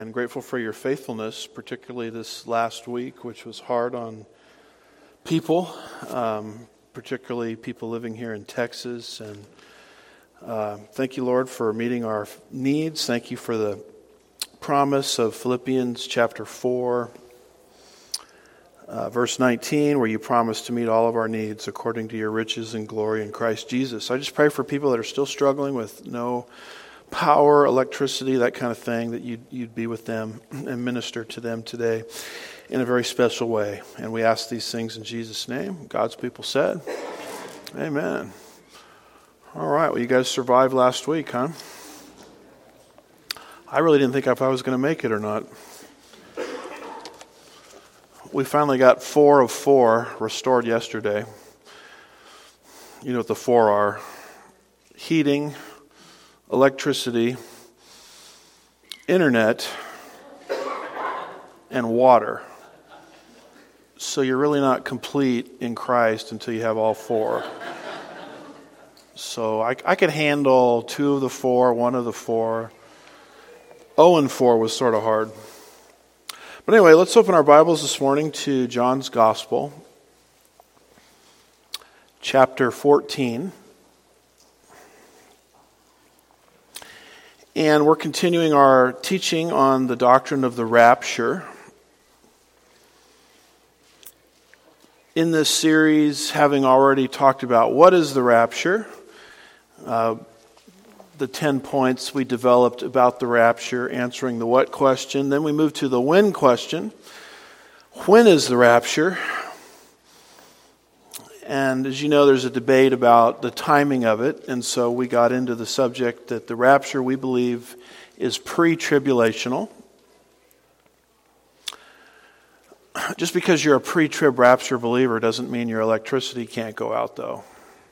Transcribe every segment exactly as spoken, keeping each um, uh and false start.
And grateful for your faithfulness, particularly this last week, which was hard on people, um, particularly people living here in Texas. And uh, thank you, Lord, for meeting our needs. Thank you for the promise of Philippians chapter four, uh, verse nineteen, where you promise to meet all of our needs according to your riches and glory in Christ Jesus. I just pray for people that are still struggling with no power, electricity, that kind of thing, that you'd, you'd be with them and minister to them today in a very special way. And we ask these things in Jesus' name. God's people said, amen. All right, well, you guys survived last week, huh? I really didn't think if I was going to make it or not. We finally got four of four restored yesterday. You know what the four are. Heating, electricity, internet, and water. So you're really not complete in Christ until you have all four. So I, I could handle two of the four, one of the four. Oh, and four was sort of hard. But anyway, let's open our Bibles this morning to John's Gospel, chapter fourteen. And we're continuing our teaching on the doctrine of the rapture. In this series, having already talked about what is the rapture, uh, the ten points we developed about the rapture, answering the what question. Then we moved to the when question. When is the rapture? And as you know, there's a debate about the timing of it. And so we got into the subject that the rapture, we believe, is pre-tribulational. Just because you're a pre-trib rapture believer doesn't mean your electricity can't go out, though.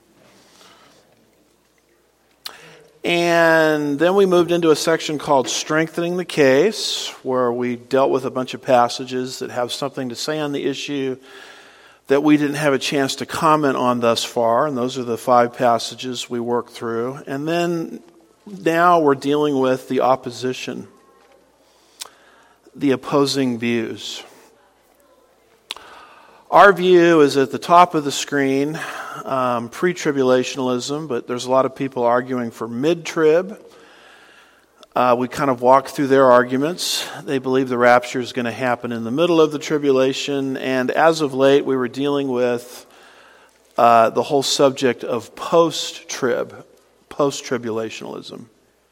And then we moved into a section called Strengthening the Case, where we dealt with a bunch of passages that have something to say on the issue that we didn't have a chance to comment on thus far, and those are the five passages we worked through. And then now we're dealing with the opposition, the opposing views. Our view is at the top of the screen, um, pre-tribulationalism, but there's a lot of people arguing for mid-trib. Uh, we kind of walked through their arguments. They believe the rapture is going to happen in the middle of the tribulation. And as of late, we were dealing with uh, the whole subject of post-trib, post-tribulationalism.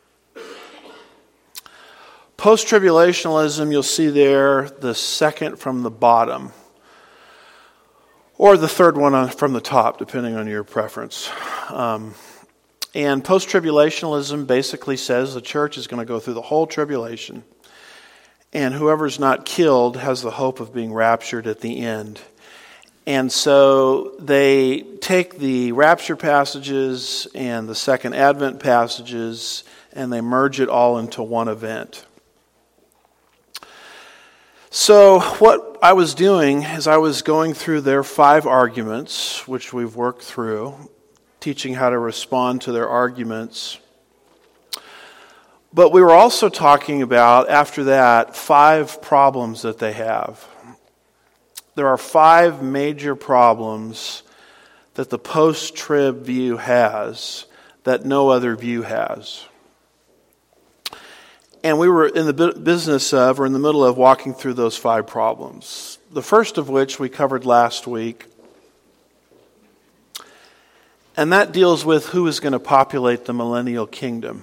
Post-tribulationalism, you'll see there the second from the bottom, or the third one on, from the top, depending on your preference. Um, And post-tribulationalism basically says the church is going to go through the whole tribulation, and whoever's not killed has the hope of being raptured at the end. And so they take the rapture passages and the second advent passages, and they merge it all into one event. So what I was doing is I was going through their five arguments, which we've worked through, teaching how to respond to their arguments. But we were also talking about, after that, five problems that they have. There are five major problems that the post-trib view has that no other view has. And we were in the business of, or in the middle of, walking through those five problems. The first of which we covered last week. And that deals with who is going to populate the millennial kingdom.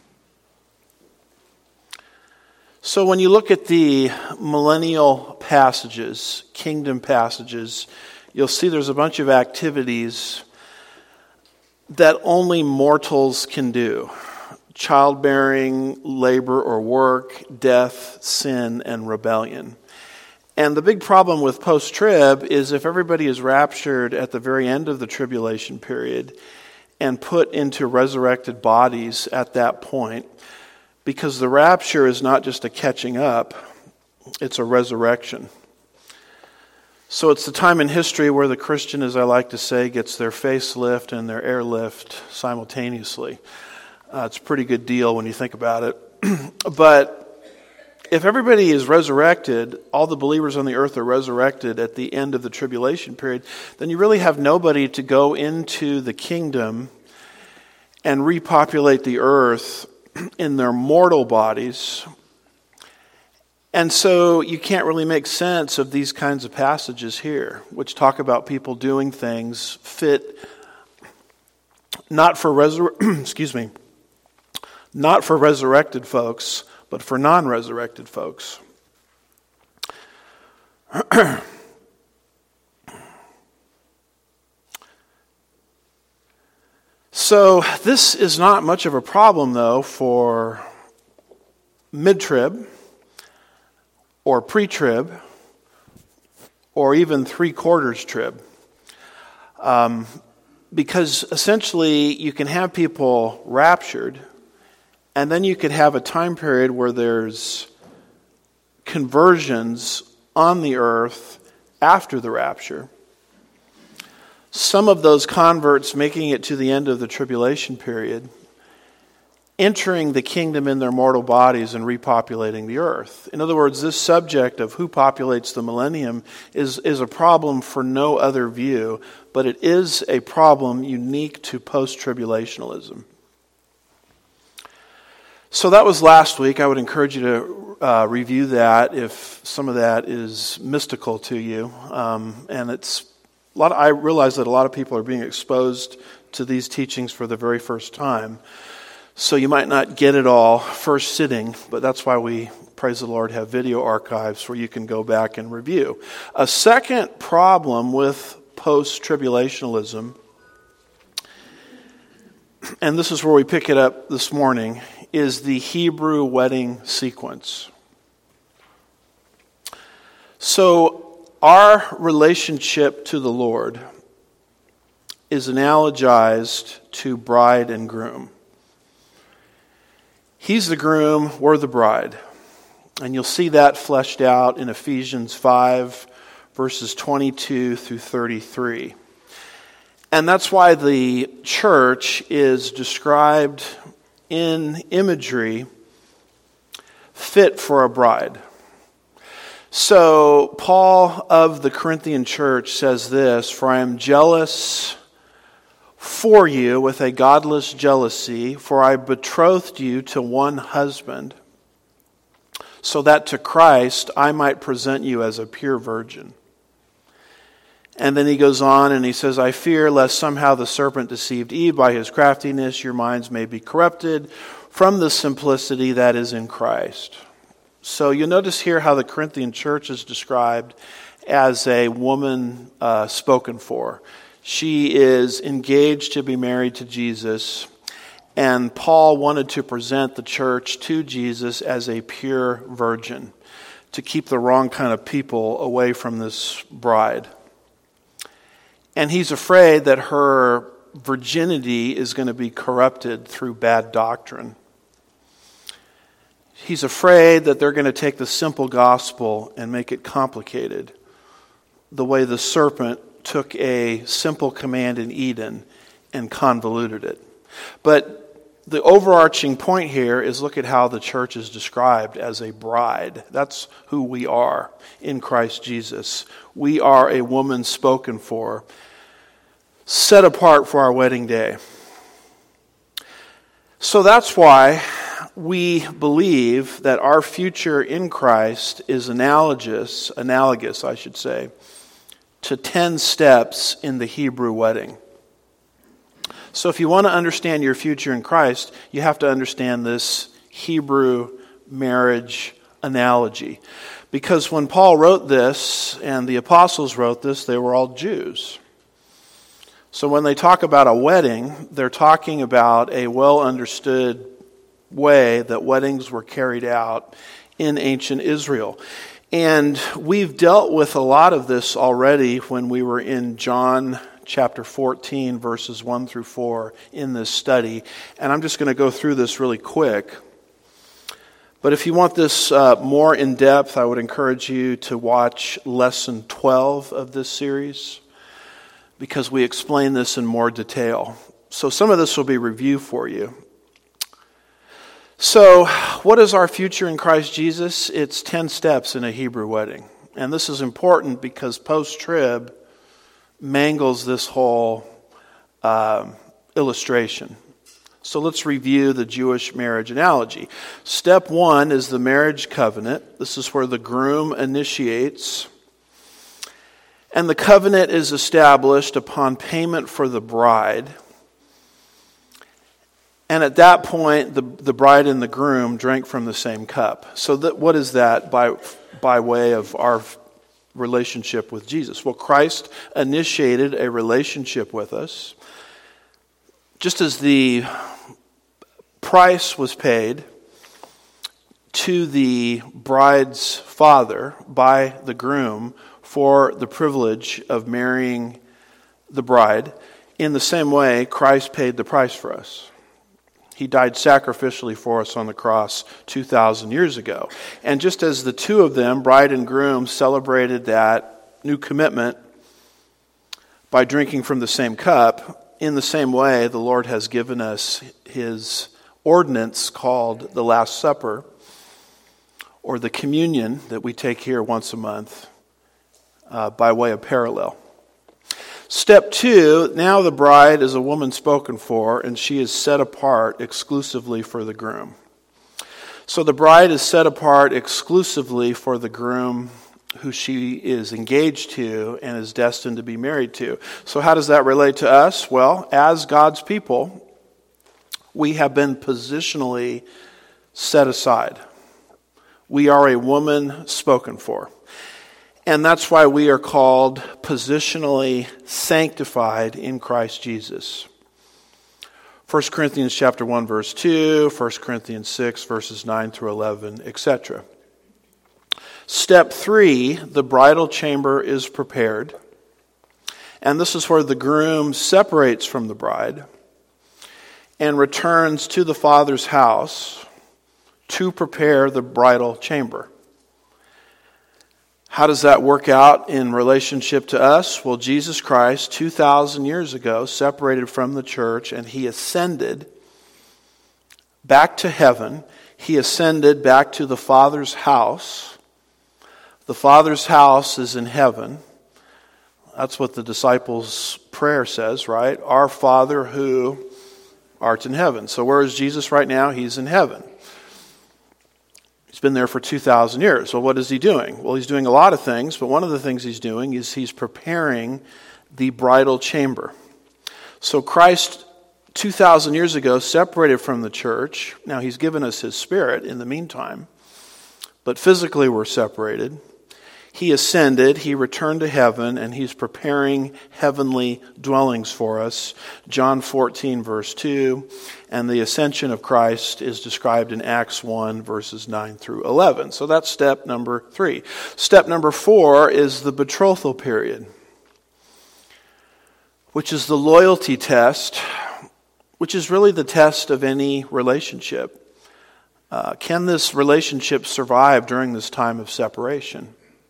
So when you look at the millennial passages, kingdom passages, you'll see there's a bunch of activities that only mortals can do. Childbearing, labor or work, death, sin, and rebellion. And the big problem with post-trib is if everybody is raptured at the very end of the tribulation period and put into resurrected bodies at that point, because the rapture is not just a catching up, it's a resurrection. So it's the time in history where the Christian, as I like to say, gets their facelift and their airlift simultaneously. Uh, it's a pretty good deal when you think about it. But if everybody is resurrected, all the believers on the earth are resurrected at the end of the tribulation period, then you really have nobody to go into the kingdom and repopulate the earth in their mortal bodies. And so you can't really make sense of these kinds of passages here, which talk about people doing things fit not for resur- excuse me, not for resurrected folks, but for non-resurrected folks. So this is not much of a problem, though, for mid-trib or pre-trib or even three-quarters trib. Um, because essentially you can have people raptured, and then you could have a time period where there's conversions on the earth after the rapture. Some of those converts making it to the end of the tribulation period, entering the kingdom in their mortal bodies and repopulating the earth. In other words, this subject of who populates the millennium is, is a problem for no other view, but it is a problem unique to post-tribulationalism. So that was last week. I would encourage you to uh, review that if some of that is mystical to you. Um, and it's a lot. Of, I realize that a lot of people are being exposed to these teachings for the very first time. So you might not get it all first sitting, but that's why we, praise the Lord, have video archives where you can go back and review. A second problem with post-tribulationalism, and this is where we pick it up this morning, is the Hebrew wedding sequence. So our relationship to the Lord is analogized to bride and groom. He's the groom, we're the bride. And you'll see that fleshed out in Ephesians five, verses twenty-two through thirty-three. And that's why the church is described in imagery fit for a bride. So Paul of the Corinthian church says this, "For I am jealous for you with a godless jealousy, for I betrothed you to one husband, so that to Christ I might present you as a pure virgin." And then he goes on and he says, "I fear lest somehow the serpent deceived Eve by his craftiness, your minds may be corrupted from the simplicity that is in Christ." So you'll notice here how the Corinthian church is described as a woman uh, spoken for. She is engaged to be married to Jesus, and Paul wanted to present the church to Jesus as a pure virgin to keep the wrong kind of people away from this bride. And he's afraid that her virginity is going to be corrupted through bad doctrine. He's afraid that they're going to take the simple gospel and make it complicated, the way the serpent took a simple command in Eden and convoluted it. But the overarching point here is look at how the church is described as a bride. That's who we are in Christ Jesus. We are a woman spoken for, set apart for our wedding day. So that's why we believe that our future in Christ is analogous, analogous, I should say, to ten steps in the Hebrew wedding. So if you want to understand your future in Christ, you have to understand this Hebrew marriage analogy. Because when Paul wrote this and the apostles wrote this, they were all Jews. So when they talk about a wedding, they're talking about a well-understood way that weddings were carried out in ancient Israel. And we've dealt with a lot of this already when we were in John chapter fourteen, verses one through four in this study. And I'm just going to go through this really quick. But if you want this uh, more in depth, I would encourage you to watch lesson twelve of this series, because we explain this in more detail. So some of this will be review for you. So, what is our future in Christ Jesus? It's ten steps in a Hebrew wedding. And this is important because post-trib mangles this whole uh, illustration. So let's review the Jewish marriage analogy. Step one is the marriage covenant. This is where the groom initiates. And the covenant is established upon payment for the bride. And at that point, the, the bride and the groom drank from the same cup. So that, what is that by, by way of our relationship with Jesus? Well, Christ initiated a relationship with us. Just as the price was paid to the bride's father by the groom for the privilege of marrying the bride, in the same way, Christ paid the price for us. He died sacrificially for us on the cross two thousand years ago. And just as the two of them, bride and groom, celebrated that new commitment by drinking from the same cup, in the same way, the Lord has given us His ordinance called the Last Supper, or the communion that we take here once a month uh, by way of parallel. Step two, now the bride is a woman spoken for, and she is set apart exclusively for the groom. So the bride is set apart exclusively for the groom who she is engaged to and is destined to be married to. So how does that relate to us? Well, as God's people, we have been positionally set aside. We are a woman spoken for. And that's why we are called positionally sanctified in Christ Jesus. First Corinthians chapter one, verse two, First Corinthians six, verses nine through eleven, et cetera. Step three, the bridal chamber is prepared. And this is where the groom separates from the bride and returns to the father's house to prepare the bridal chamber. How does that work out in relationship to us? Well, Jesus Christ, two thousand years ago, separated from the church, and He ascended back to heaven. He ascended back to the Father's house. The Father's house is in heaven. That's what the disciples' prayer says, right? Our Father who art in heaven. So where is Jesus right now? He's in heaven. He's been there for two thousand years. Well, what is He doing? Well, He's doing a lot of things, but one of the things He's doing is He's preparing the bridal chamber. So Christ, two thousand years ago, separated from the church. Now, He's given us His Spirit in the meantime, but physically we're separated. He ascended, He returned to heaven, and He's preparing heavenly dwellings for us. John fourteen, verse two, and the ascension of Christ is described in Acts one, verses nine through eleven. So that's step number three. Step number four is the betrothal period, which is the loyalty test, which is really the test of any relationship. Uh, can this relationship survive during this time of separation?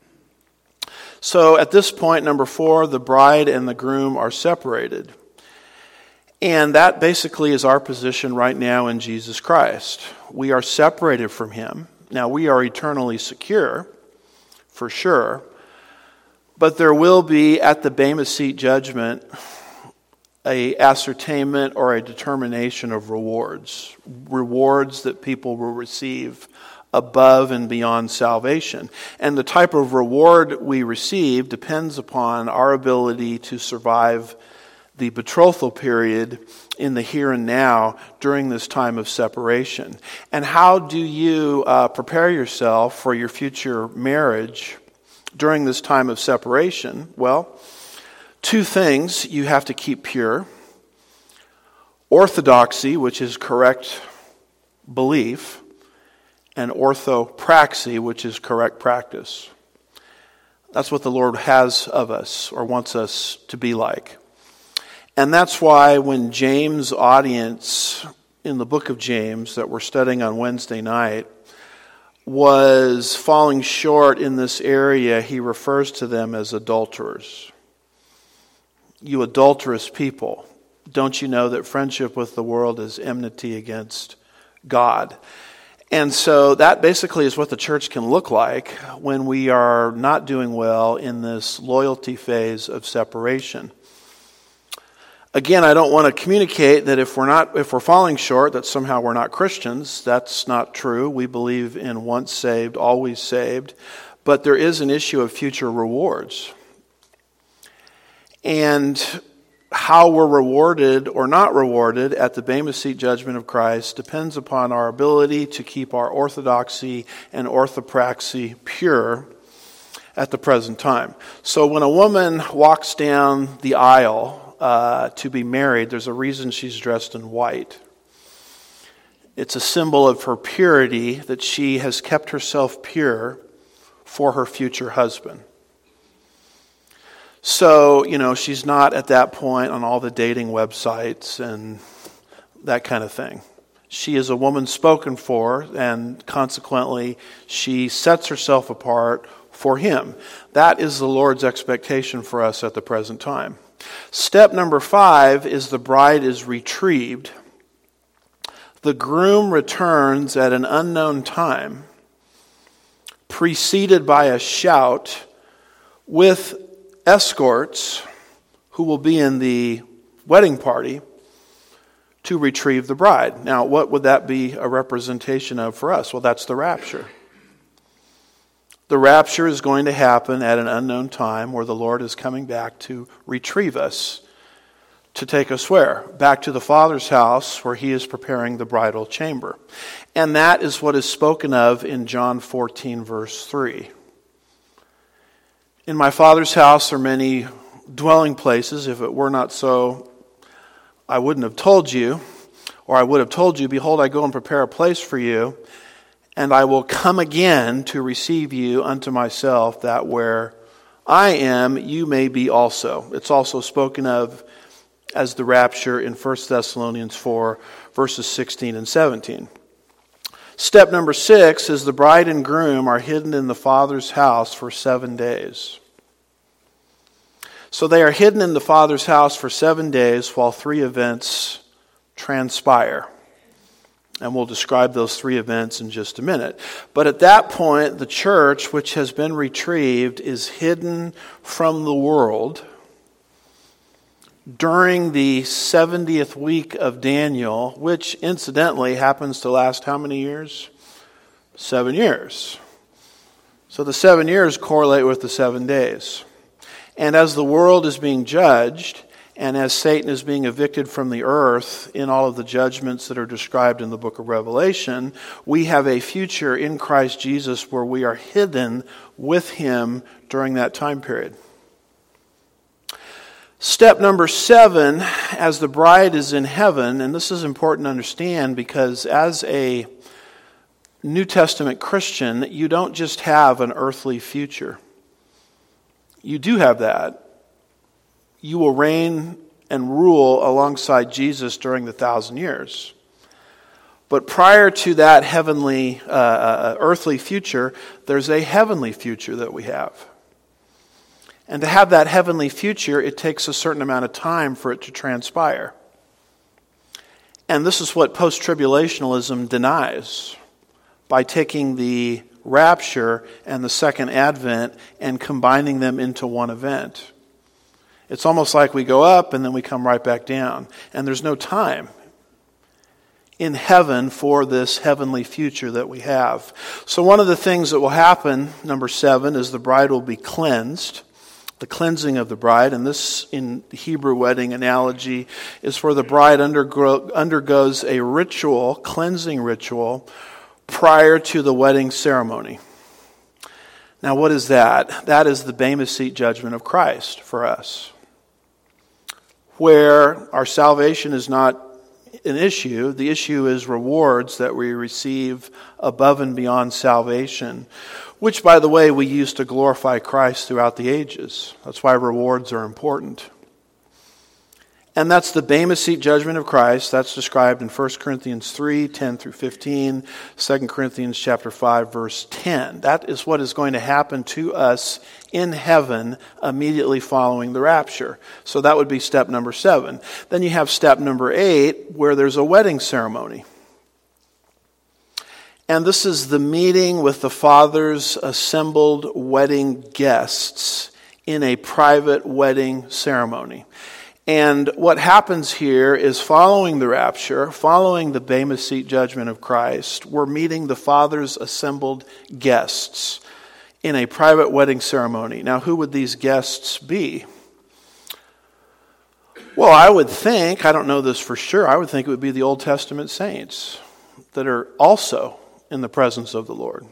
So at this point, number four, the bride and the groom are separated. And that basically is our position right now in Jesus Christ. We are separated from Him. Now, we are eternally secure, for sure. But there will be, at the Bema Seat judgment, a ascertainment or a determination of rewards. Rewards that people will receive above and beyond salvation. And the type of reward we receive depends upon our ability to survive the betrothal period in the here and now during this time of separation. And how do you uh, prepare yourself for your future marriage during this time of separation? Well, two things you have to keep pure. Orthodoxy, which is correct belief, and orthopraxy, which is correct practice. That's what the Lord has of us, or wants us to be like. And that's why when James' audience in the book of James that we're studying on Wednesday night was falling short in this area, he refers to them as adulterers. You adulterous people, don't you know that friendship with the world is enmity against God. And so that basically is what the church can look like when we are not doing well in this loyalty phase of separation. Again, I don't want to communicate that if we're not, if we're falling short, that somehow we're not Christians. That's not true. We believe in once saved, always saved. But there is an issue of future rewards. And how we're rewarded or not rewarded at the Bema Seat judgment of Christ depends upon our ability to keep our orthodoxy and orthopraxy pure at the present time. So when a woman walks down the aisle uh, to be married, there's a reason she's dressed in white. It's a symbol of her purity, that she has kept herself pure for her future husband. So, you know, she's not at that point on all the dating websites and that kind of thing. She is a woman spoken for, and consequently, she sets herself apart for him. That is the Lord's expectation for us at the present time. Step number five is the bride is retrieved. The groom returns at an unknown time, preceded by a shout, with escorts who will be in the wedding party to retrieve the bride. Now, what would that be a representation of for us? Well, that's the rapture. The rapture is going to happen at an unknown time where the Lord is coming back to retrieve us, to take us where? Back to the Father's house where he is preparing the bridal chamber. And that is what is spoken of in John fourteen, verse three. In my Father's house are many dwelling places. If it were not so, I wouldn't have told you, or I would have told you, behold, I go and prepare a place for you, and I will come again to receive you unto myself, that where I am, you may be also. It's also spoken of as the rapture in First Thessalonians four, verses sixteen and seventeen. Step number six is the bride and groom are hidden in the Father's house for seven days. So they are hidden in the Father's house for seven days while three events transpire. And we'll describe those three events in just a minute. But at that point, the church, which has been retrieved, is hidden from the world during the seventieth week of Daniel, which incidentally happens to last how many years? Seven years. So the seven years correlate with the seven days. And as the world is being judged, and as Satan is being evicted from the earth in all of the judgments that are described in the book of Revelation, we have a future in Christ Jesus where we are hidden with him during that time period. Step number seven, as the bride is in heaven, and this is important to understand because as a New Testament Christian, you don't just have an earthly future. You do have that. You will reign and rule alongside Jesus during the thousand years. But prior to that heavenly, uh, uh, earthly future, there's a heavenly future that we have. And to have that heavenly future, it takes a certain amount of time for it to transpire. And this is what post-tribulationalism denies by taking the rapture and the second advent and combining them into one event. It's almost like we go up and then we come right back down. And there's no time in heaven for this heavenly future that we have. So one of the things that will happen, number seven, is the bride will be cleansed. The cleansing of the bride, and this in the Hebrew wedding analogy is where the bride undergo, undergoes a ritual, cleansing ritual, prior to the wedding ceremony. Now what is that? That is the Bema Seat judgment of Christ for us, where our salvation is not an issue. The issue is rewards that we receive above and beyond salvation, which, by the way, we use to glorify Christ throughout the ages. That's why rewards are important. And that's the Bema Seat judgment of Christ. That's described in First Corinthians three, ten through fifteen, Second Corinthians chapter five, verse ten. That is what is going to happen to us in heaven immediately following the rapture. So that would be step number seven. Then you have step number eight, where there's a wedding ceremony. And this is the meeting with the Father's assembled wedding guests in a private wedding ceremony. And what happens here is following the rapture, following the Bema Seat judgment of Christ, we're meeting the Father's assembled guests in a private wedding ceremony. Now, who would these guests be? Well, I would think, I don't know this for sure, I would think it would be the Old Testament saints that are also in the presence of the Lord.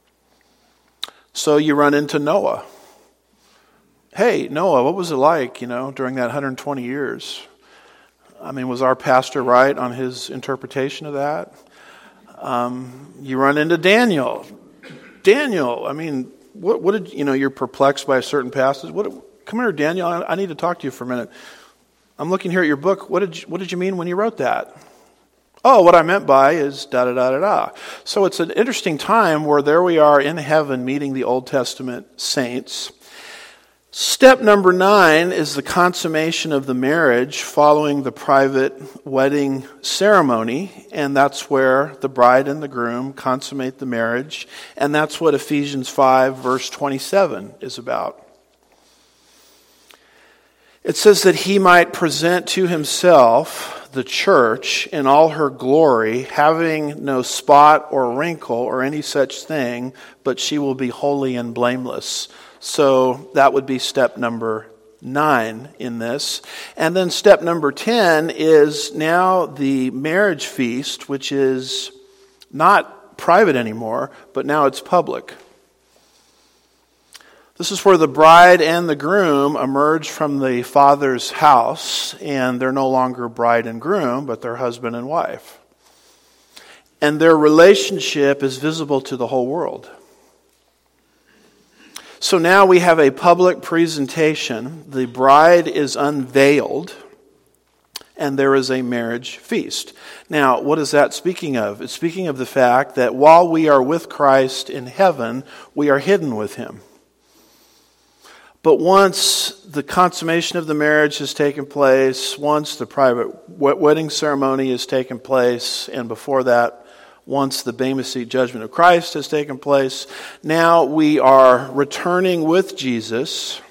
So you run into Noah. Hey, Noah, what was it like, you know, during that one hundred twenty years? I mean, was our pastor right on his interpretation of that? Um, you run into Daniel. Daniel, I mean, what, what did, you know, you're perplexed by a certain passage. What? Come here, Daniel, I, I need to talk to you for a minute. I'm looking here at your book. What did you, what did you mean when you wrote that? Oh, what I meant by is da-da-da-da-da. So it's an interesting time where there we are in heaven meeting the Old Testament saints. Step number nine is the consummation of the marriage following the private wedding ceremony. And that's where the bride and the groom consummate the marriage. And that's what Ephesians five verse twenty-seven is about. It says that he might present to himself the church in all her glory, having no spot or wrinkle or any such thing, but she will be holy and blameless. So that would be step number nine in this. And then step number ten is now the marriage feast, which is not private anymore, but now it's public. This is where the bride and the groom emerge from the father's house, and they're no longer bride and groom, but they're husband and wife. And their relationship is visible to the whole world. So now we have a public presentation. The bride is unveiled, and there is a marriage feast. Now, what is that speaking of? It's speaking of the fact that while we are with Christ in heaven, we are hidden with him. But once the consummation of the marriage has taken place, once the private wedding ceremony has taken place, and before that, once the Bema Seat judgment of Christ has taken place, now we are returning with Jesus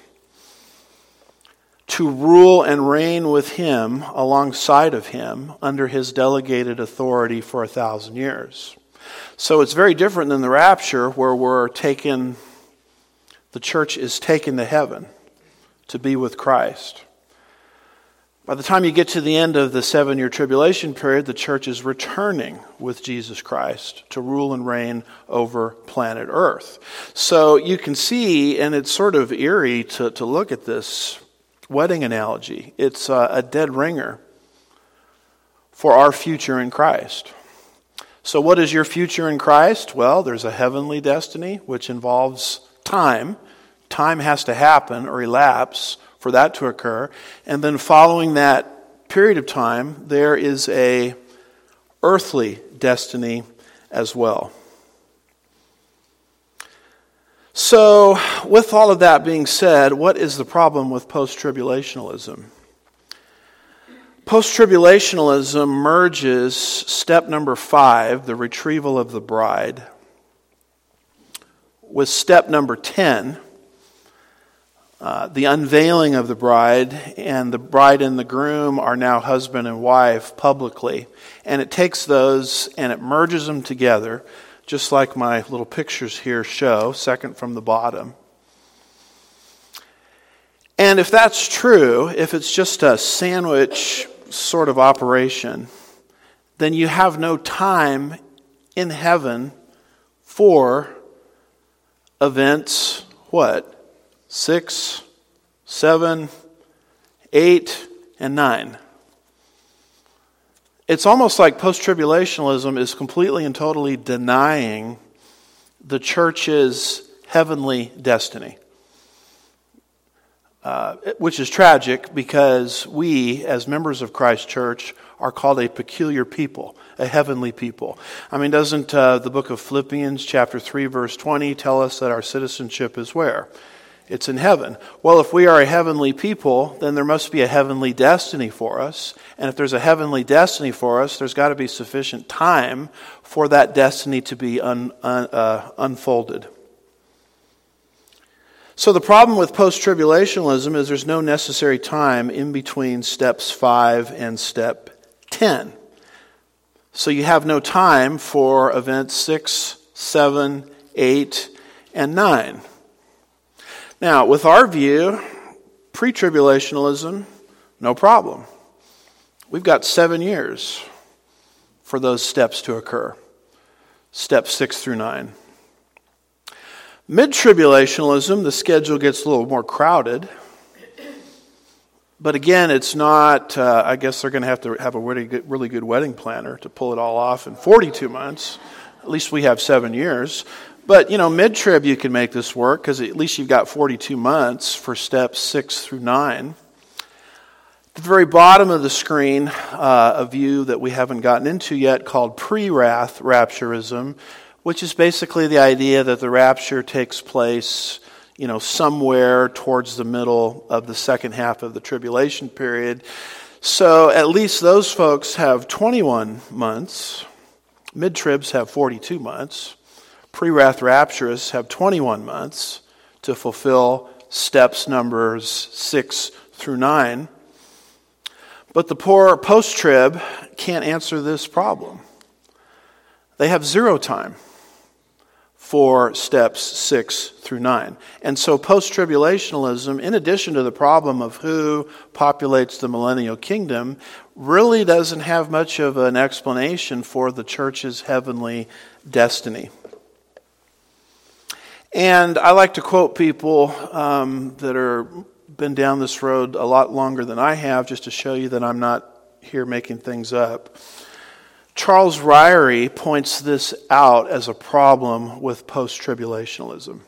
to rule and reign with him alongside of him under his delegated authority for a thousand years. So it's very different than the rapture where we're taken... The church is taken to heaven to be with Christ. By the time you get to the end of the seven-year tribulation period, the church is returning with Jesus Christ to rule and reign over planet Earth. So you can see, and it's sort of eerie to, to look at this wedding analogy. It's a, a dead ringer for our future in Christ. So what is your future in Christ? Well, there's a heavenly destiny, which involves time. Time has to happen or elapse for that to occur. And then following that period of time, there is a earthly destiny as well. So, with all of that being said, what is the problem with post-tribulationalism? Post-tribulationalism merges step number five, the retrieval of the bride, with step number ten, uh, the unveiling of the bride, and the bride and the groom are now husband and wife publicly. And it takes those and it merges them together, just like my little pictures here show, second from the bottom. And if that's true, if it's just a sandwich sort of operation, then you have no time in heaven for events, what? Six, seven, eight, and nine. It's almost like post-tribulationalism is completely and totally denying the church's heavenly destiny. Uh, which is tragic because we, as members of Christ's church, are called a peculiar people, a heavenly people. I mean, doesn't uh, the book of Philippians chapter three verse twenty tell us that our citizenship is where? It's in heaven. Well, if we are a heavenly people, then there must be a heavenly destiny for us. And if there's a heavenly destiny for us, there's got to be sufficient time for that destiny to be un, un, uh, unfolded. So the problem with post-tribulationalism is there's no necessary time in between steps five and step ten. So you have no time for events six, seven, eight, and nine. Now, with our view, pre-tribulationalism, no problem. We've got seven years for those steps to occur. Steps six through nine. Mid-tribulationalism, the schedule gets a little more crowded. But again, it's not, uh, I guess they're going to have to have a really good, really good wedding planner to pull it all off in forty-two months. At least we have seven years. But, you know, mid-trib you can make this work because at least you've got forty-two months for steps six through nine. At the very bottom of the screen, uh, a view that we haven't gotten into yet called pre-wrath rapturism, which is basically the idea that the rapture takes place, you know, somewhere towards the middle of the second half of the tribulation period. So at least those folks have twenty-one months. Mid-tribs have forty-two months. Pre-wrath rapturists have twenty-one months to fulfill steps numbers six through nine. But the poor post-trib can't answer this problem. They have zero time for steps six through nine. And so post-tribulationalism, in addition to the problem of who populates the millennial kingdom, really doesn't have much of an explanation for the church's heavenly destiny. And I like to quote people um, that are been down this road a lot longer than I have, just to show you that I'm not here making things up. Charles Ryrie points this out as a problem with post-tribulationalism.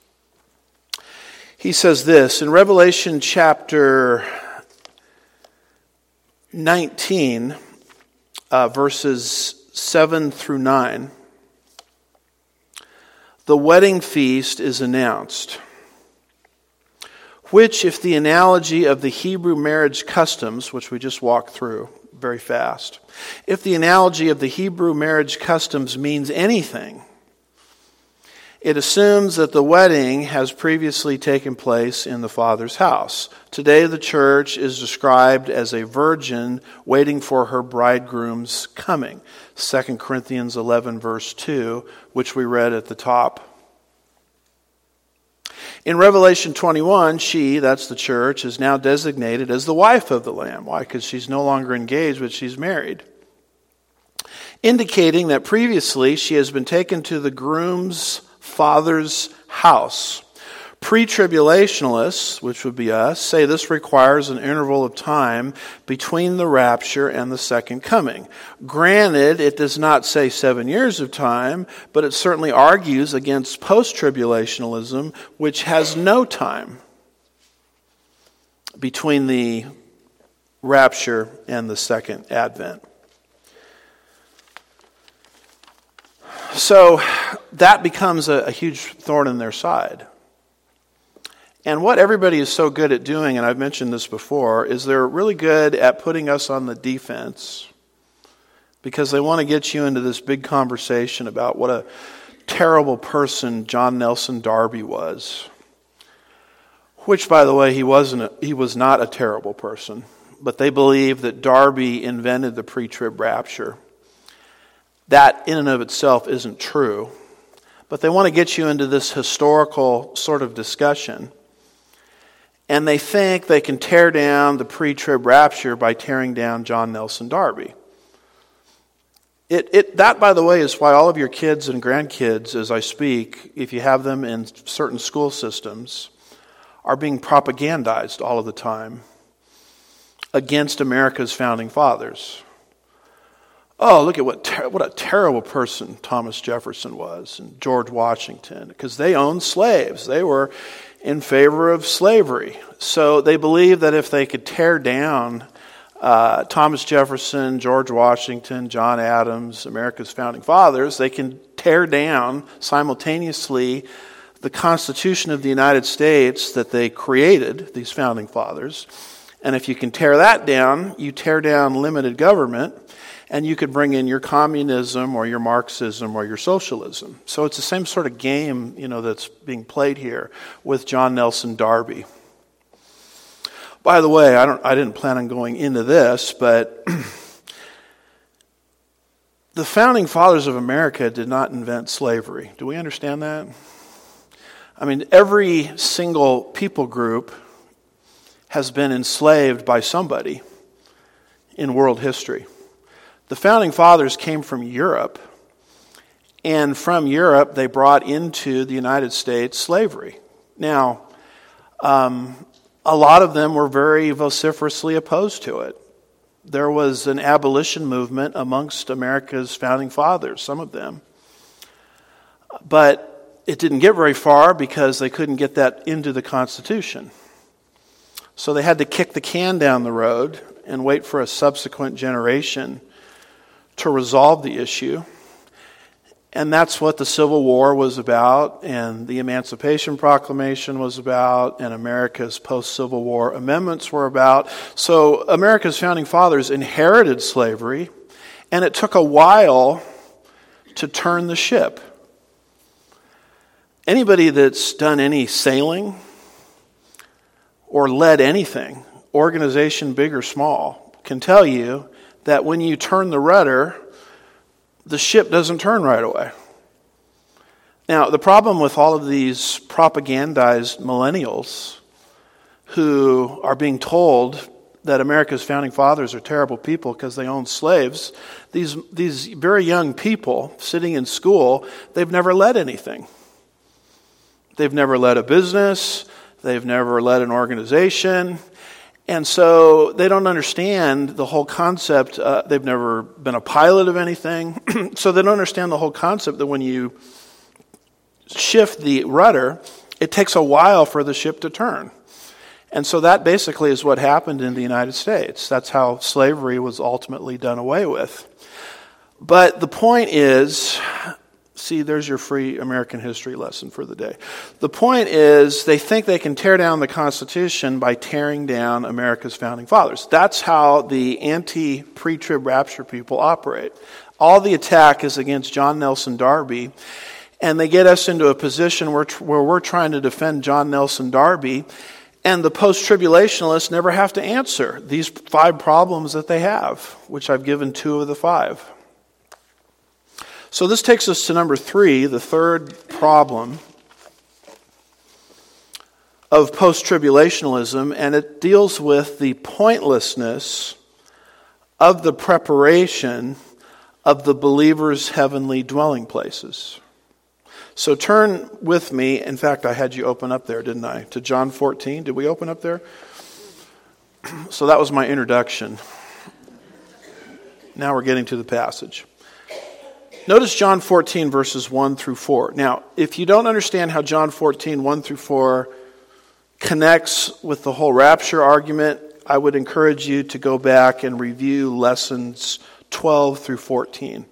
He says this, in Revelation chapter nineteen, uh, verses seven through nine, the wedding feast is announced, which, if the analogy of the Hebrew marriage customs, which we just walked through very fast, if the analogy of the Hebrew marriage customs means anything, it assumes that the wedding has previously taken place in the Father's house. Today the church is described as a virgin waiting for her bridegroom's coming. Second Corinthians eleven verse two, which we read at the top. In Revelation twenty-one, she, that's the church, is now designated as the wife of the Lamb. Why? Because she's no longer engaged, but she's married. Indicating that previously she has been taken to the groom's father's house. Pre-tribulationalists, which would be us, say this requires an interval of time between the rapture and the second coming. Granted, it does not say seven years of time, but it certainly argues against post-tribulationalism, which has no time between the rapture and the second advent. So that becomes a, a huge thorn in their side. And what everybody is so good at doing, and I've mentioned this before, is they're really good at putting us on the defense because they want to get you into this big conversation about what a terrible person John Nelson Darby was. Which, by the way, he wasn't. A, he was not a terrible person, but they believe that Darby invented the pre-trib rapture. That in and of itself isn't true, but they want to get you into this historical sort of discussion. And they think they can tear down the pre-trib rapture by tearing down John Nelson Darby. It, it, that, by the way, is why all of your kids and grandkids, as I speak, if you have them in certain school systems, are being propagandized all of the time against America's founding fathers. Oh, look at what ter- what a terrible person Thomas Jefferson was and George Washington, because they owned slaves. They were in favor of slavery. So they believed that if they could tear down uh, Thomas Jefferson, George Washington, John Adams, America's founding fathers, they can tear down simultaneously the Constitution of the United States that they created, these founding fathers. And if you can tear that down, you tear down limited government, and you could bring in your communism or your Marxism or your socialism. So it's the same sort of game, you know, that's being played here with John Nelson Darby. By the way, I don't I didn't plan on going into this, but the founding fathers of America did not invent slavery. Do we understand that? I mean, every single people group has been enslaved by somebody in world history. The founding fathers came from Europe, and from Europe they brought into the United States slavery. Now, um, a lot of them were very vociferously opposed to it. There was an abolition movement amongst America's founding fathers, some of them. But it didn't get very far because they couldn't get that into the Constitution. So they had to kick the can down the road and wait for a subsequent generation to resolve the issue. And that's what the Civil War was about, and the Emancipation Proclamation was about, and America's post-Civil War amendments were about. So America's founding fathers inherited slavery, and it took a while to turn the ship. Anybody that's done any sailing or led anything, organization big or small, can tell you that when you turn the rudder, the ship doesn't turn right away. Now, the problem with all of these propagandized millennials who are being told that America's founding fathers are terrible people because they own slaves, these, these very young people sitting in school, they've never led anything. They've never led a business. They've never led an organization. And so they don't understand the whole concept. Uh, they've never been a pilot of anything. So they don't understand the whole concept that when you shift the rudder, it takes a while for the ship to turn. And so that basically is what happened in the United States. That's how slavery was ultimately done away with. But the point is, see, there's your free American history lesson for the day. The point is, they think they can tear down the Constitution by tearing down America's founding fathers. That's how the anti-pre-trib rapture people operate. All the attack is against John Nelson Darby, and they get us into a position where, where we're trying to defend John Nelson Darby, and the post-tribulationists never have to answer these five problems that they have, which I've given two of the five. So this takes us to number three, the third problem of post-tribulationalism, and it deals with the pointlessness of the preparation of the believer's heavenly dwelling places. So turn with me, in fact, I had you open up there, didn't I, to John fourteen. Did we open up there? So that was my introduction. Now we're getting to the passage. Notice John fourteen, verses one through four. Now, if you don't understand how John fourteen, one through four connects with the whole rapture argument, I would encourage you to go back and review lessons twelve through fourteen.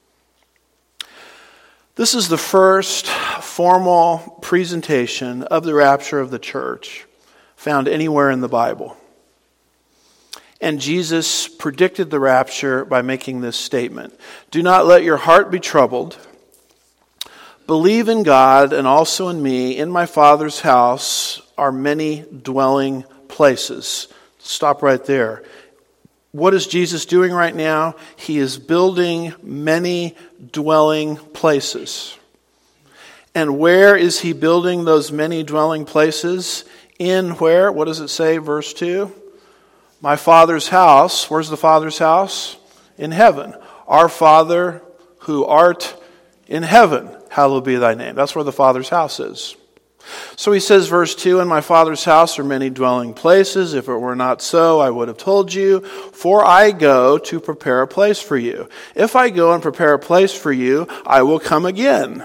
This is the first formal presentation of the rapture of the church found anywhere in the Bible. And Jesus predicted the rapture by making this statement. Do not let your heart be troubled. Believe in God and also in me. In my Father's house are many dwelling places. Stop right there. What is Jesus doing right now? He is building many dwelling places. And where is he building those many dwelling places? In where? What does it say, verse two? My Father's house. Where's the Father's house? In heaven. Our Father who art in heaven, hallowed be thy name. That's where the Father's house is. So he says, verse two, in my Father's house are many dwelling places. If it were not so, I would have told you. For I go to prepare a place for you. If I go and prepare a place for you, I will come again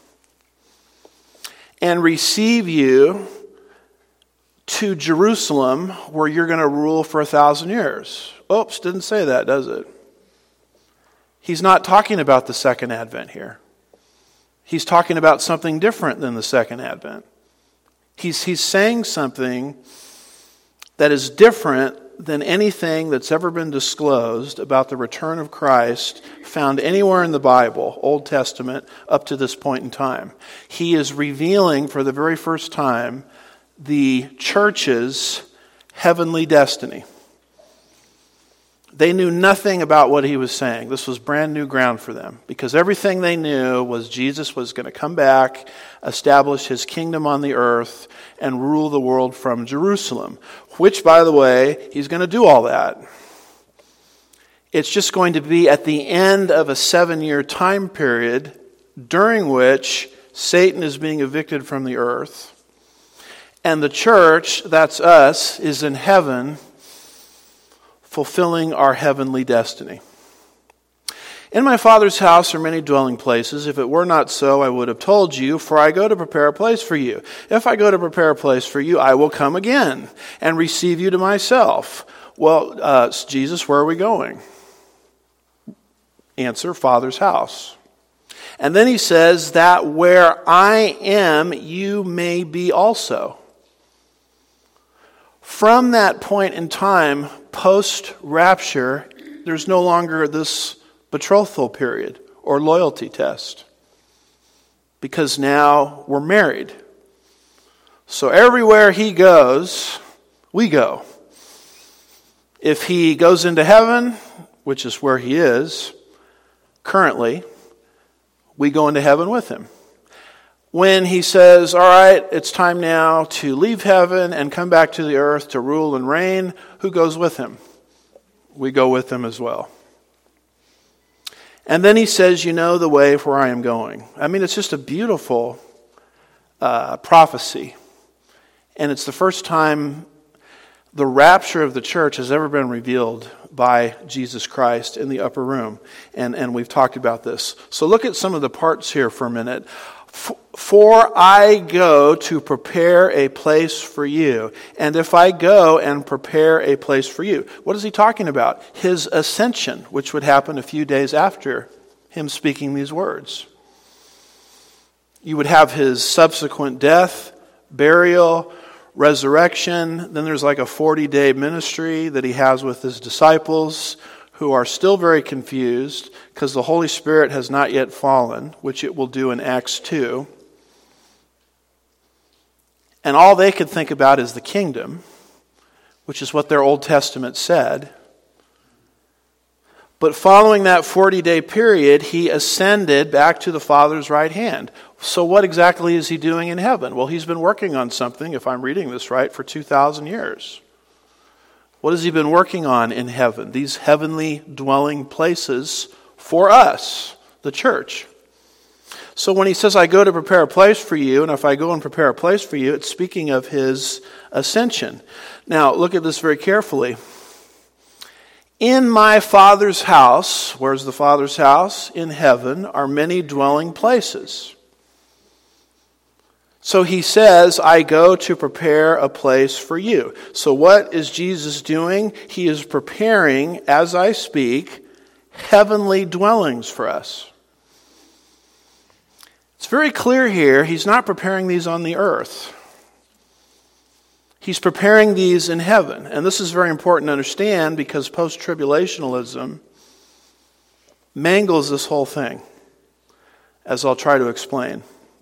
and receive you to Jerusalem, where you're going to rule for a thousand years. Oops, didn't say that, does it? He's not talking about the second advent here. He's talking about something different than the second advent. He's, he's saying something that is different than anything that's ever been disclosed about the return of Christ found anywhere in the Bible, Old Testament, up to this point in time. He is revealing for the very first time the church's heavenly destiny. They knew nothing about what he was saying. This was brand new ground for them, because everything they knew was Jesus was going to come back, establish his kingdom on the earth, and rule the world from Jerusalem, which, by the way, he's going to do all that. It's just going to be at the end of a seven-year time period during which Satan is being evicted from the earth, and the church, that's us, is in heaven, fulfilling our heavenly destiny. In my Father's house are many dwelling places. If it were not so, I would have told you, for I go to prepare a place for you. If I go to prepare a place for you, I will come again and receive you to myself. Well, uh, Jesus, where are we going? Answer, Father's house. And then he says that where I am, you may be also. From that point in time, post-rapture, there's no longer this betrothal period or loyalty test, because now we're married. So everywhere he goes, we go. If he goes into heaven, which is where he is currently, we go into heaven with him. When he says, all right, it's time now to leave heaven and come back to the earth to rule and reign, who goes with him? We go with him as well. And then he says, you know the way where I am going. I mean, it's just a beautiful uh, prophecy. And it's the first time the rapture of the church has ever been revealed by Jesus Christ in the upper room. And, and we've talked about this. So look at some of the parts here for a minute. For I go to prepare a place for you. And if I go and prepare a place for you. What is he talking about? His ascension, which would happen a few days after him speaking these words. You would have his subsequent death, burial, resurrection. Then there's like a forty-day ministry that he has with his disciples, who are still very confused because the Holy Spirit has not yet fallen, which it will do in Acts two. And all they could think about is the kingdom, which is what their Old Testament said. But following that forty-day period, he ascended back to the Father's right hand. So what exactly is he doing in heaven? Well, he's been working on something, if I'm reading this right, for two thousand years. What has he been working on in heaven? These heavenly dwelling places for us, the church. So when he says, I go to prepare a place for you, and if I go and prepare a place for you, it's speaking of his ascension. Now, look at this very carefully. In my Father's house, where's the Father's house? In heaven, are many dwelling places. So he says, I go to prepare a place for you. So what is Jesus doing? He is preparing, as I speak, heavenly dwellings for us. It's very clear here, he's not preparing these on the earth. He's preparing these in heaven. And this is very important to understand because post-tribulationalism mangles this whole thing, as I'll try to explain.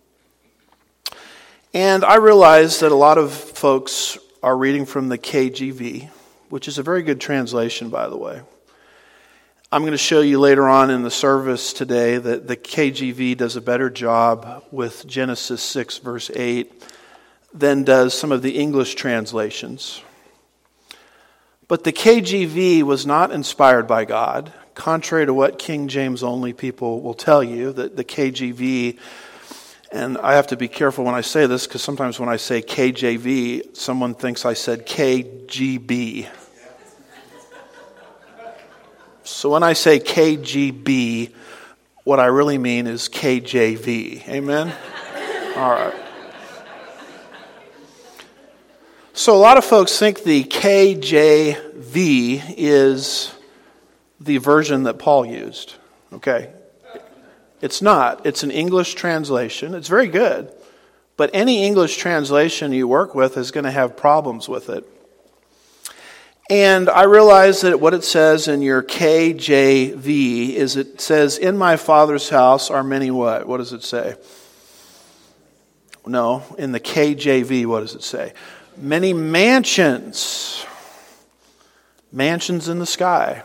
And I realize that a lot of folks are reading from the K J V, which is a very good translation, by the way. I'm going to show you later on in the service today that the K J V does a better job with Genesis six, verse eight, than does some of the English translations. But the K J V was not inspired by God, contrary to what King James only people will tell you, that the K J V... And I have to be careful when I say this, because sometimes when I say K J V, someone thinks I said K G B. So when I say K G B, what I really mean is K J V. Amen? All right. So a lot of folks think the K J V is the version that Paul used. Okay? It's not. It's an English translation. It's very good. But any English translation you work with is going to have problems with it. And I realize that what it says in your K J V is it says, in my Father's house are many what? What does it say? No, in the K J V, what does it say? Many mansions. Mansions in the sky.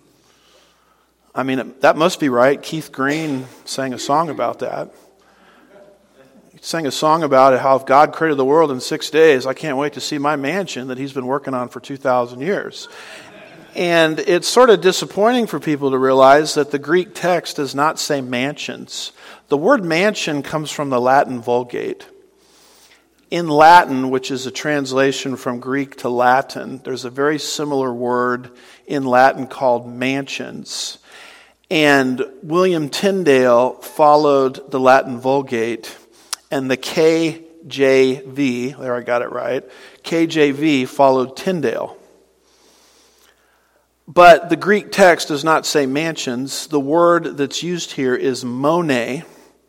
I mean, that must be right. Keith Green sang a song about that. He sang a song about it, how if God created the world in six days, I can't wait to see my mansion that he's been working on for two thousand years. And it's sort of disappointing for people to realize that the Greek text does not say mansions. The word mansion comes from the Latin Vulgate. In Latin, which is a translation from Greek to Latin, there's a very similar word in Latin called mansions. And William Tyndale followed the Latin Vulgate, and the K J V, there I got it right, K J V followed Tyndale. But the Greek text does not say mansions. The word that's used here is mone,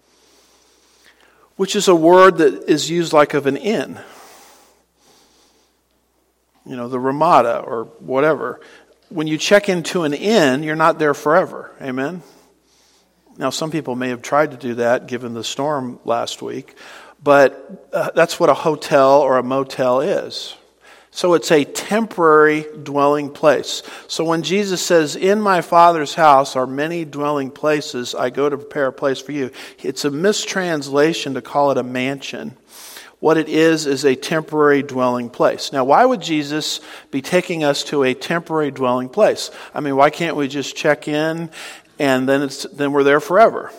which is a word that is used like of an inn. You know, the Ramada or whatever. When you check into an inn, you're not there forever. Amen? Now, some people may have tried to do that given the storm last week, but uh, that's what a hotel or a motel is. So it's a temporary dwelling place. So when Jesus says, in my Father's house are many dwelling places, I go to prepare a place for you, it's a mistranslation to call it a mansion. What it is is a temporary dwelling place. Now, why would Jesus be taking us to a temporary dwelling place? I mean, why can't we just check in and then it's then we're there forever?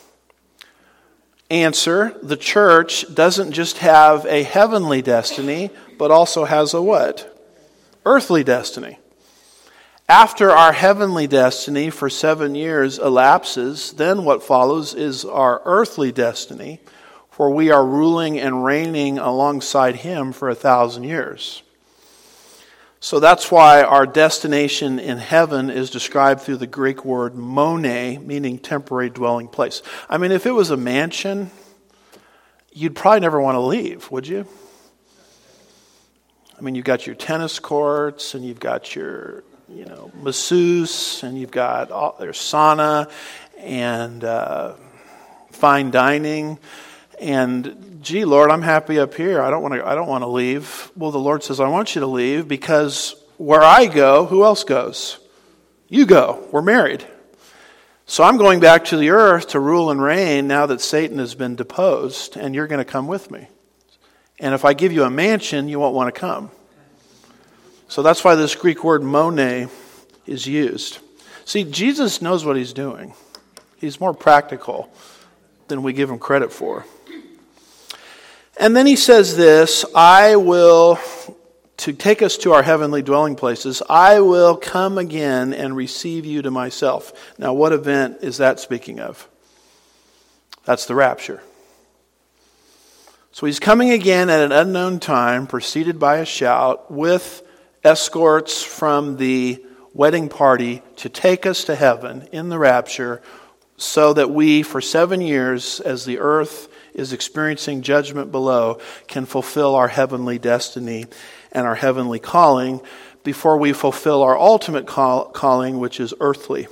Answer, the church doesn't just have a heavenly destiny, but also has a what? Earthly destiny. After our heavenly destiny for seven years elapses, then what follows is our earthly destiny, for we are ruling and reigning alongside Him for a thousand years. So that's why our destination in heaven is described through the Greek word mone, meaning temporary dwelling place. I mean, if it was a mansion, you'd probably never want to leave, would you? I mean, you've got your tennis courts, and you've got your, you know, masseuse, and you've got all, there's sauna, and uh, fine dining. And gee, Lord, I'm happy up here. I don't want to. I don't want to leave. Well, the Lord says, I want you to leave because where I go, who else goes? You go. We're married. So I'm going back to the earth to rule and reign now that Satan has been deposed, and you're going to come with me. And if I give you a mansion, you won't want to come. So that's why this Greek word mone is used. See, Jesus knows what He's doing. He's more practical than we give Him credit for. And then He says this, I will, to take us to our heavenly dwelling places, I will come again and receive you to myself. Now, what event is that speaking of? That's the rapture. So He's coming again at an unknown time, preceded by a shout, with escorts from the wedding party to take us to heaven in the rapture, so that we, for seven years, as the earth is experiencing judgment below, can fulfill our heavenly destiny and our heavenly calling before we fulfill our ultimate call, calling, which is earthly.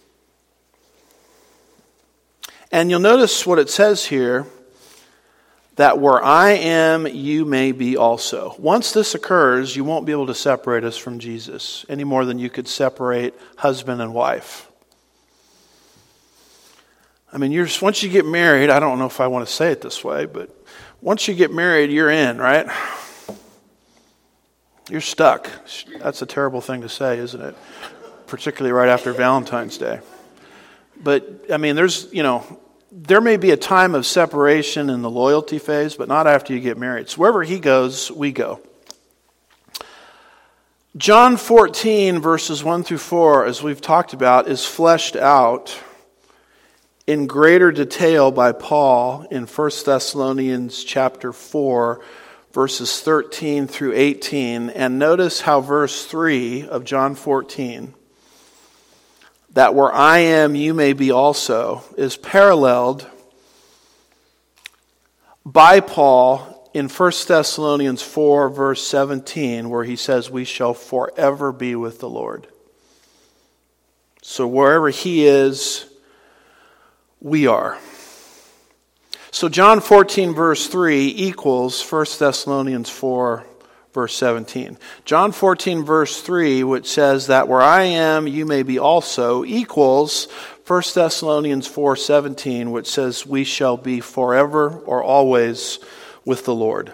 And you'll notice what it says here, that where I am, you may be also. Once this occurs, you won't be able to separate us from Jesus any more than you could separate husband and wife. I mean, you're once you get married, I don't know if I want to say it this way, but once you get married, you're in, right? You're stuck. That's a terrible thing to say, isn't it? Particularly right after Valentine's Day. But, I mean, there's, you know, there may be a time of separation in the loyalty phase, but not after you get married. So wherever He goes, we go. John fourteen, verses one through four, as we've talked about, is fleshed out in greater detail by Paul in First Thessalonians chapter four, verses thirteen through eighteen. And notice how verse three of John fourteen, that where I am, you may be also, is paralleled by Paul in First Thessalonians four, verse seventeen, where he says, we shall forever be with the Lord. So wherever he is, we are. So John fourteen, verse three equals First Thessalonians four, verse seventeen. John fourteen, verse three, which says that where I am, you may be also, equals First Thessalonians four, seventeen, which says we shall be forever or always with the Lord.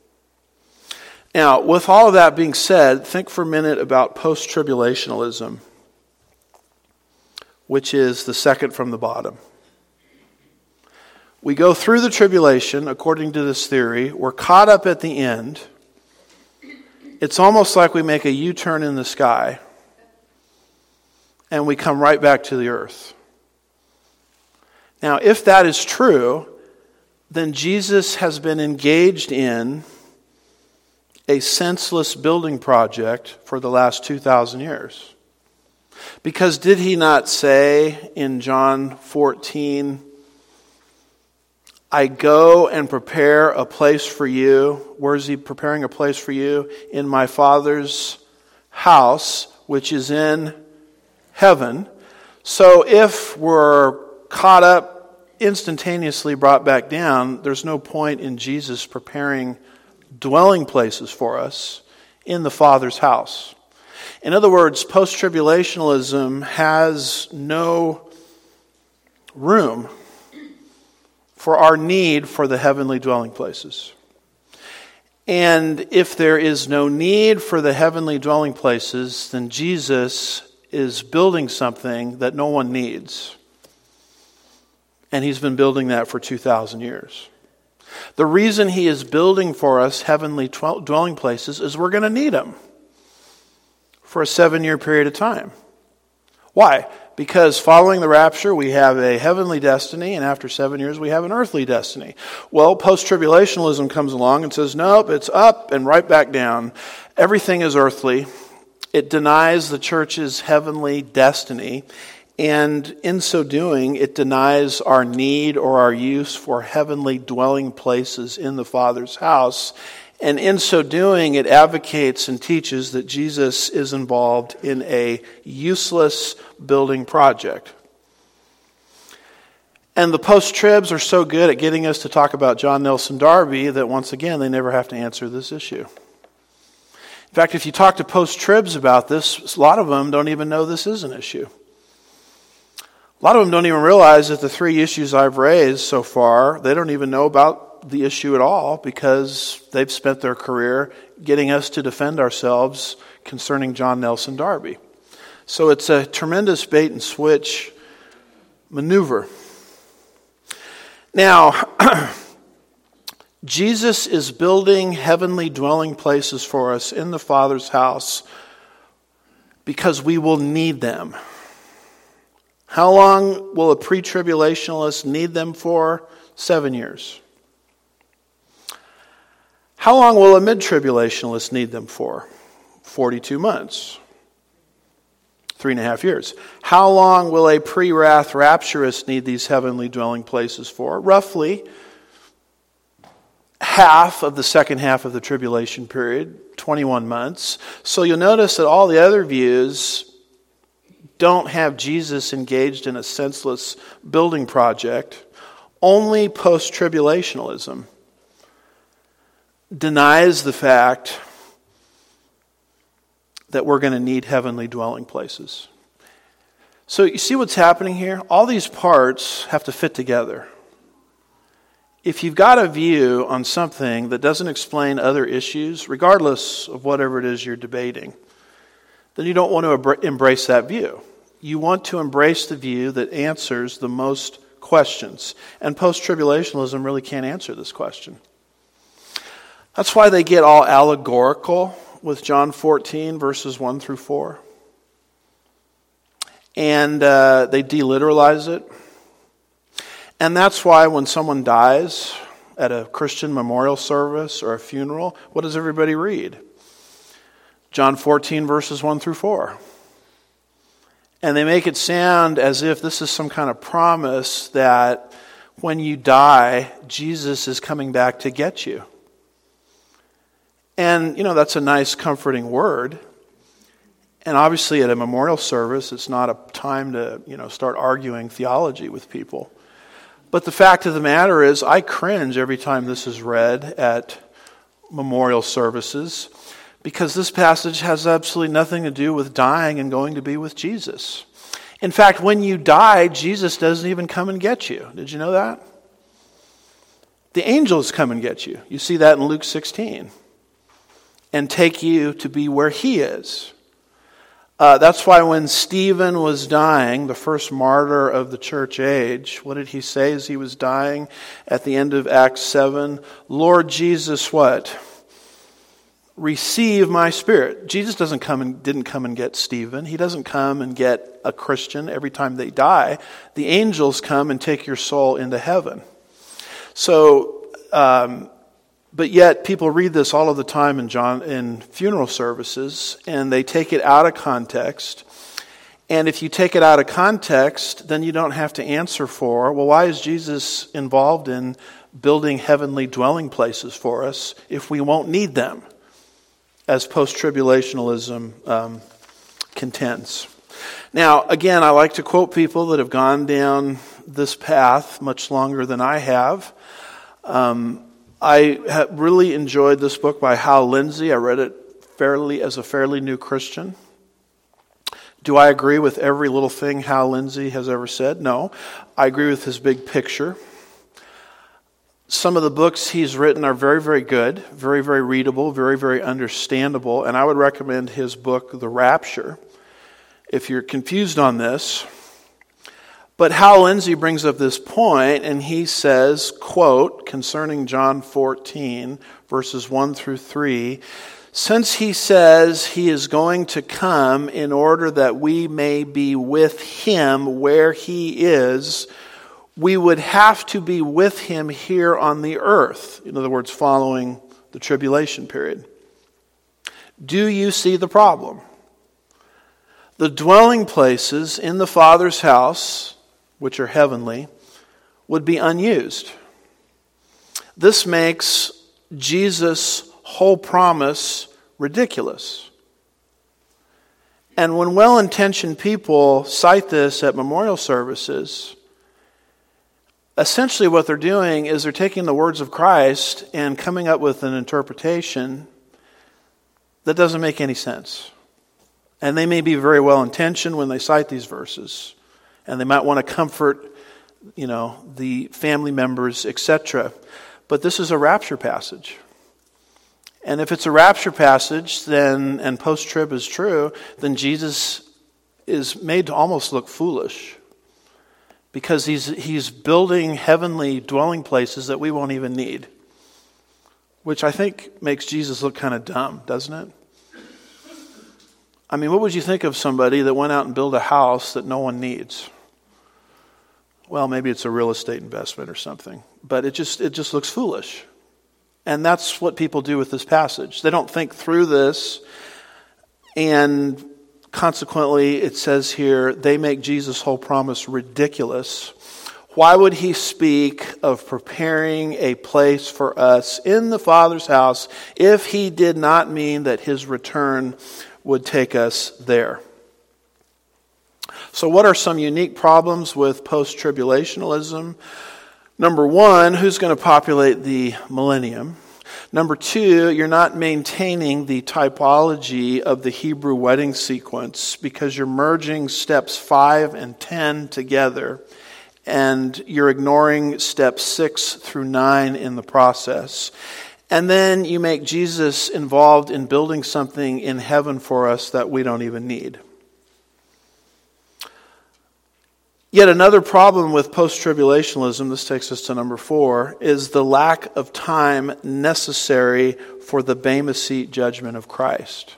Now, with all of that being said, think for a minute about post-tribulationalism, which is the second from the bottom. We go through the tribulation, according to this theory. We're caught up at the end. It's almost like we make a U-turn in the sky, and we come right back to the earth. Now, if that is true, then Jesus has been engaged in a senseless building project for the last two thousand years. Because did he not say in John fourteen, I go and prepare a place for you. Where is he preparing a place for you? In my Father's house, which is in heaven. So if we're caught up, instantaneously brought back down, there's no point in Jesus preparing dwelling places for us in the Father's house. In other words, post-tribulationalism has no room for our need for the heavenly dwelling places. And if there is no need for the heavenly dwelling places, then Jesus is building something that no one needs. And he's been building that for two thousand years. The reason he is building for us heavenly dwelling places is we're going to need them for a seven-year period of time. Why? Because following the rapture, we have a heavenly destiny, and after seven years, we have an earthly destiny. Well, post-tribulationalism comes along and says, nope, it's up and right back down. Everything is earthly. It denies the church's heavenly destiny, and in so doing, it denies our need or our use for heavenly dwelling places in the Father's house. And in so doing, it advocates and teaches that Jesus is involved in a useless building project. And the post-tribs are so good at getting us to talk about John Nelson Darby that once again, they never have to answer this issue. In fact, if you talk to post-tribs about this, a lot of them don't even know this is an issue. A lot of them don't even realize that the three issues I've raised so far, they don't even know about the issue at all because they've spent their career getting us to defend ourselves concerning John Nelson Darby. So it's a tremendous bait and switch maneuver. Now, Jesus is building heavenly dwelling places for us in the Father's house because we will need them. How long will a pre-tribulationalist need them for? Seven years. How long will a mid-tribulationalist need them for? Forty-two months. Three and a half years. How long will a pre-wrath rapturist need these heavenly dwelling places for? Roughly half of the second half of the tribulation period, twenty-one months. So you'll notice that all the other views don't have Jesus engaged in a senseless building project. Only post-tribulationalism denies the fact that we're going to need heavenly dwelling places. So you see what's happening here? All these parts have to fit together. If you've got a view on something that doesn't explain other issues, regardless of whatever it is you're debating, then you don't want to embrace that view. You want to embrace the view that answers the most questions. And post-tribulationalism really can't answer this question. That's why they get all allegorical with John fourteen, verses one through four. And uh, they deliteralize it. And that's why when someone dies at a Christian memorial service or a funeral, what does everybody read? John fourteen, verses one through four. And they make it sound as if this is some kind of promise that when you die, Jesus is coming back to get you. And, you know, that's a nice, comforting word. And obviously at a memorial service, it's not a time to, you know, start arguing theology with people. But the fact of the matter is, I cringe every time this is read at memorial services, because this passage has absolutely nothing to do with dying and going to be with Jesus. In fact, when you die, Jesus doesn't even come and get you. Did you know that? The angels come and get you. You see that in Luke sixteen. And take you to be where he is. Uh, that's why when Stephen was dying, the first martyr of the church age, what did he say as he was dying at the end of Acts seven? Lord Jesus, what? Receive my spirit. Jesus doesn't come and didn't come and get Stephen. He doesn't come and get a Christian every time they die. The angels come and take your soul into heaven. So, um, but yet people read this all of the time in John in funeral services, and they take it out of context. And if you take it out of context, then you don't have to answer for, well, why is Jesus involved in building heavenly dwelling places for us if we won't need them? As post-tribulationalism um, contends. Now, again, I like to quote people that have gone down this path much longer than I have. Um, I have really enjoyed this book by Hal Lindsey. I read it fairly as a fairly new Christian. Do I agree with every little thing Hal Lindsey has ever said? No. I agree with his big picture. Some of the books he's written are very, very good, very, very readable, very, very understandable, and I would recommend his book, The Rapture, if you're confused on this. But Hal Lindsey brings up this point, and he says, quote, concerning John fourteen, verses one through three, since he says he is going to come in order that we may be with him where he is, we would have to be with him here on the earth. In other words, following the tribulation period. Do you see the problem? The dwelling places in the Father's house, which are heavenly, would be unused. This makes Jesus' whole promise ridiculous. And when well-intentioned people cite this at memorial services, essentially what they're doing is they're taking the words of Christ and coming up with an interpretation that doesn't make any sense. And they may be very well intentioned when they cite these verses. And they might want to comfort, you know, the family members, et cetera. But this is a rapture passage. And if it's a rapture passage, then, and post-trib is true, then Jesus is made to almost look foolish. Because he's he's building heavenly dwelling places that we won't even need. Which I think makes Jesus look kind of dumb, doesn't it? I mean, what would you think of somebody that went out and built a house that no one needs? Well, maybe it's a real estate investment or something. But it just it just looks foolish. And that's what people do with this passage. They don't think through this, and consequently, it says here, they make Jesus' whole promise ridiculous. Why would he speak of preparing a place for us in the Father's house if he did not mean that his return would take us there? So what are some unique problems with post-tribulationalism? Number one, who's going to populate the millennium? Number two, you're not maintaining the typology of the Hebrew wedding sequence because you're merging steps five and ten together, and you're ignoring steps six through nine in the process. And then you make Jesus involved in building something in heaven for us that we don't even need. Yet another problem with post-tribulationalism, this takes us to number four, is the lack of time necessary for the Bema Seat judgment of Christ.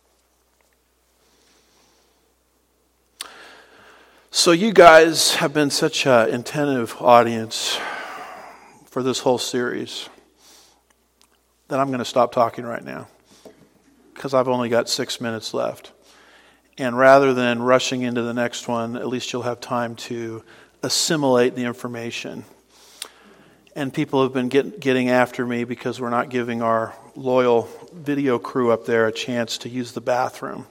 So you guys have been such an attentive audience for this whole series that I'm going to stop talking right now because I've only got six minutes left. And rather than rushing into the next one, at least you'll have time to assimilate the information. And people have been get, getting after me because we're not giving our loyal video crew up there a chance to use the bathroom.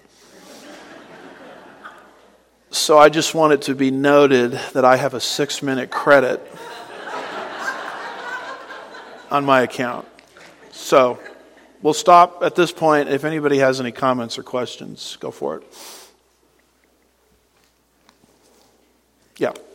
So I just want it to be noted that I have a six-minute credit on my account. So we'll stop at this point. If anybody has any comments or questions, go for it. Yeah.